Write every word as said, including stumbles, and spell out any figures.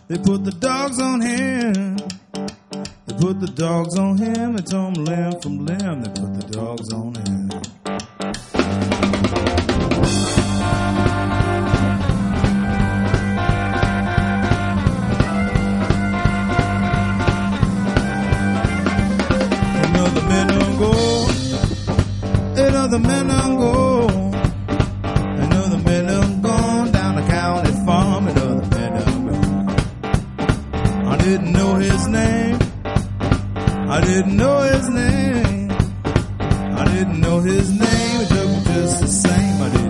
They put the dogs on him. They put the dogs on him. They tore him limb from limb. They put the dogs on him. Another man don't go. Another man don't go. Another man done gone down the county farm. Another man done gone. I didn't know his name. I didn't know his name. I didn't know his name. It took me just the same. I didn't.